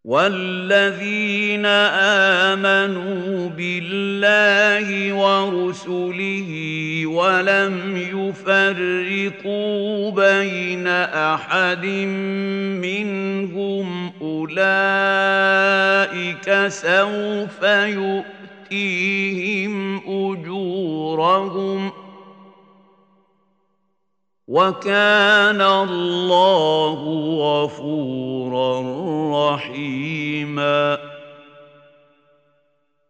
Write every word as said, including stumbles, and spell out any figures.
والذين آمنوا بالله ورسله ولم يفرقوا بين أحد منهم أولئك سوف يؤتيهم أجورهم وكان الله غفورا رحيما